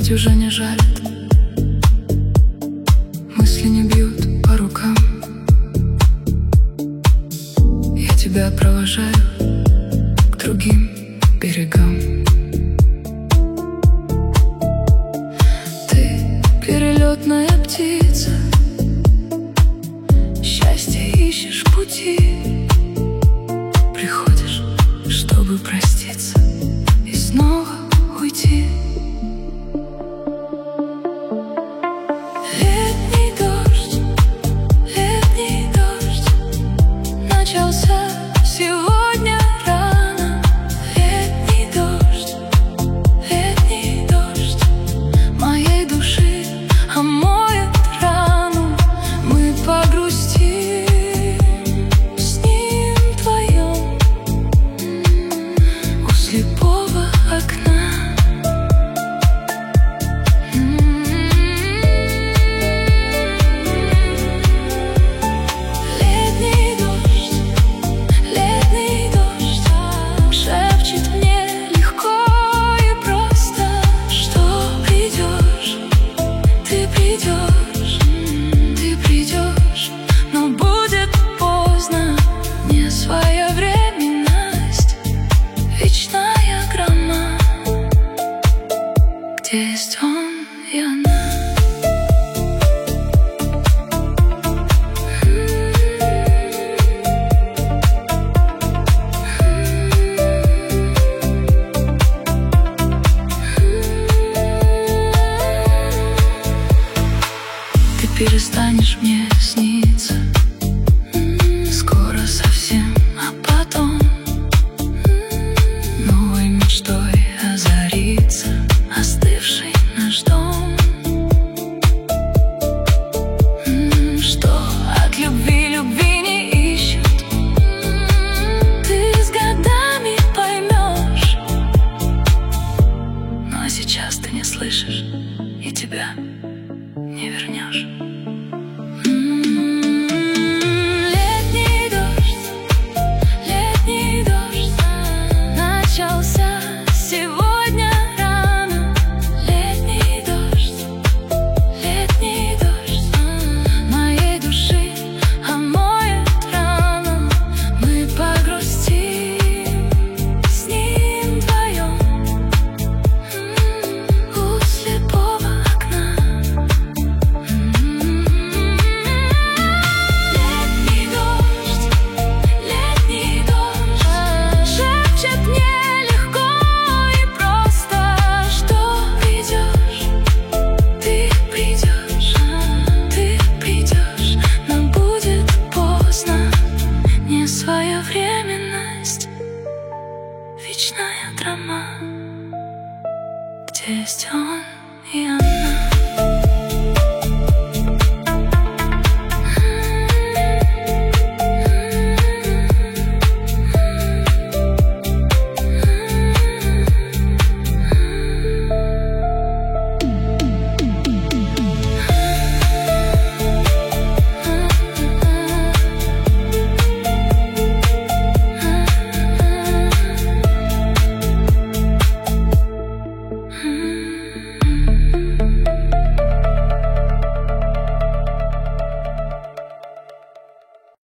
ведь уже не жалит. Мысли не бьют по рукам. Я тебя провожаю к другим берегам. Ты перелетная птица, счастье ищешь пути. Приходишь, чтобы проститься и снова уйти. Летний дождь начался сегодня рано. Летний дождь моей души омоет рану. Мы погрустим с ним вдвоем у слепого окна. Есть он и она. Ты перестанешь мне сниться скоро совсем, а потом новой мечтой озарится остывший наш дом. Что от любви не ищут, ты с годами поймешь. Но сейчас ты не слышишь, и тебя не вернешь. Летний дождь начался сегодня рано. Летний дождь моей души омоет рану. Мы погрустим с ним вдвоем у слепого окна. Летний дождь шепчет мне легко и просто, что придешь, ты придешь, но будет поздно. Не своевременность, вечная драма, где есть он и она.